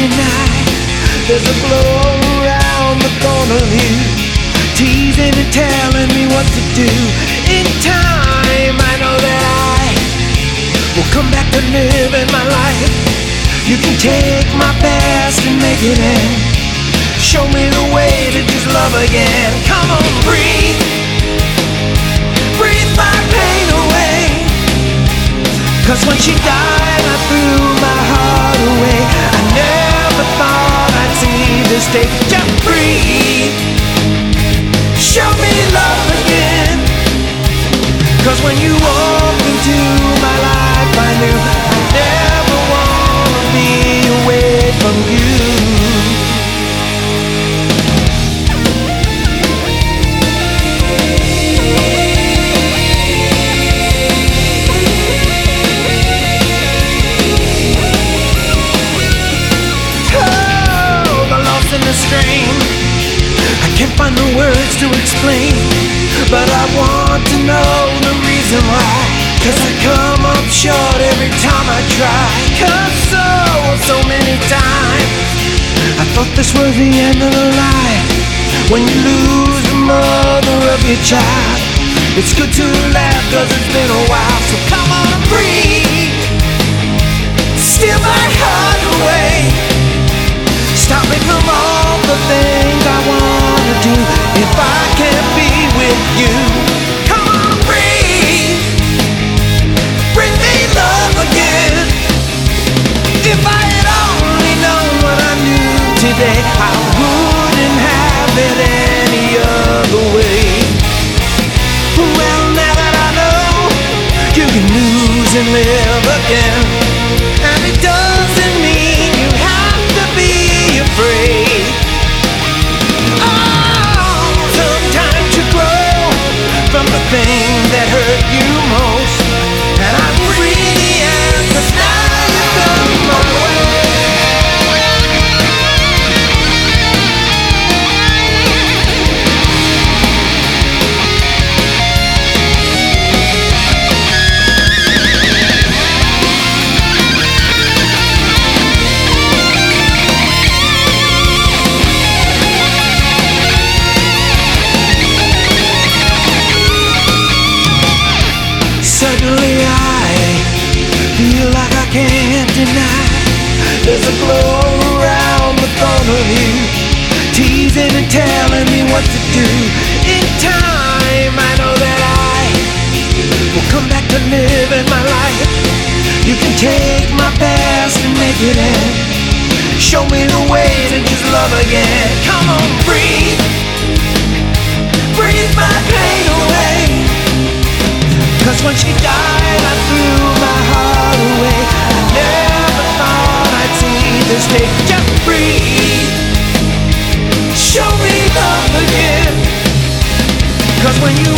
deny. There's a glow around the corner of you, teasing and telling me what to do. In time I know that I will come back to live in my life. You can take my past and make it end, show me the way to just love again. Come on, breathe, breathe my pain away. 'Cause when she died I threw my heart away. I never thought I'd see this day. Just breathe, show me love again. 'Cause when you walked into my life I knew I never wanna be away from you. I can't find the words to explain, but I want to know the reason why. 'Cause I come up short every time I try. 'Cause so many times I thought this was the end of the line. When you lose the mother of your child, it's good to laugh 'cause it's been a while. So come on and breathe, steal my heart away, stop me from all the things I wanna do. If I can't be with you, come on, breathe, bring me love again. If I had only known what I knew today, I wouldn't have it any other way. Well, now that I know you can lose and live again, and it doesn't mean you have to be afraid. Oh, sometimes you grow from the things that hurt you most, and I'm free and 'cause now you come my way. Suddenly I feel like I can't deny. There's a glow around the corner of you, teasing and telling me what to do. In time I know that I will come back to live in my life. You can take my past and make it end, show me the way to just love again. Come on, breathe, breathe my pain away. 'Cause when she died I threw my heart away. I never thought I'd see this day. Just breathe, show me love again. 'Cause when you